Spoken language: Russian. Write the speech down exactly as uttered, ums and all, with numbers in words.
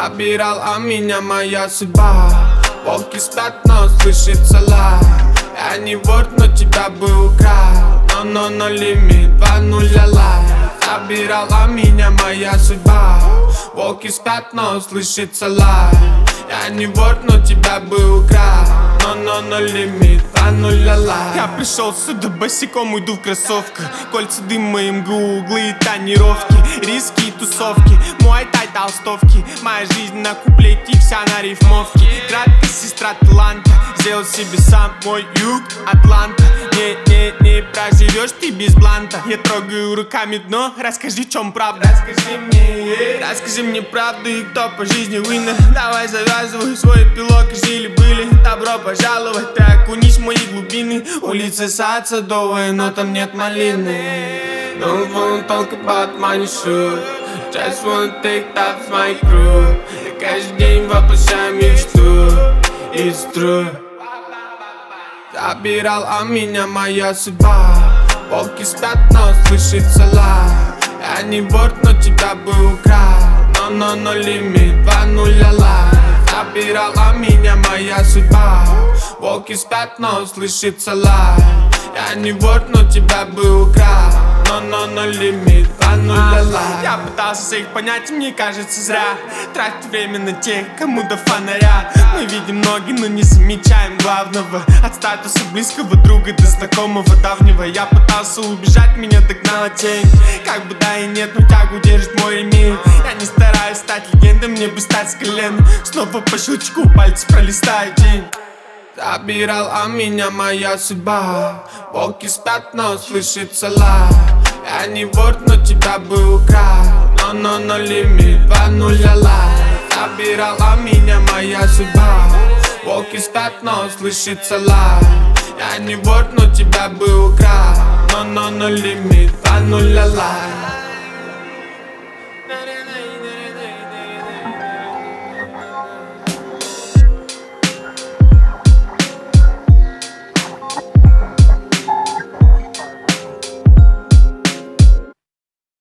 Забирала меня моя судьба. Волки спят, но слышится лай. Я не вор, но тебя бы украл. Но, но, но лимит, два нуля лай. Забирала меня моя судьба. Волки спят, но слышится лай. Я не вор, но тебя бы украл. Но, но, но лимит, два нуля лай. Я пришел сюда босиком, иду в кроссовках. Кольца дыма, МГУ, углы и тонировки. Риски и тусовки, мой тай толстовки. Моя жизнь на куплете, вся на рифмовке. Брат и сестра таланта, сделал себе сам мой юг, Атланта. Не, не, не проживешь ты без бланта. Я трогаю руками дно, расскажи, в чем правда. Расскажи мне, Расскажи мне правду и кто по жизни winner. Давай завязывай свой пилок, жили-были. Добро пожаловать, ты окунись в мои глубины. улица сад садовая, но там нет малины. Don't wanna talk about money, sure. Just wanna take that with my crew. Я каждый день воплощаю мечту. It's true. Забирала меня моя судьба. Волки спят, но слышится лай. Я не вор, но тебя бы украл. Но, но, но лимит, два нуля лай. Забирала меня моя судьба. Волки спят, но слышится лай. Я не вор, но тебя бы украл. Но, но, но лимит, два нуля лай. Я пытался всех понять, и мне кажется зря. Тратить время на тех, кому до фонаря. Мы видим ноги, но не замечаем главного. От статуса близкого друга до знакомого давнего. Я пытался убежать, меня догнала тень. Как бы да и нет, но тягу держит мой ремень. Я не стараюсь стать легендой, мне бы стать с колен. Снова по щелчку пальцев пролистаю день. Забирала меня моя судьба. Волки спят, но слышится лай. Я не вор, но тебя бы украл. Но, но, но лимит, два нуля лай. Забирала меня моя судьба. Волки спят, но слышится лай. Я не вор, но тебя бы украл. Но, но, но лимит, два нуля лай.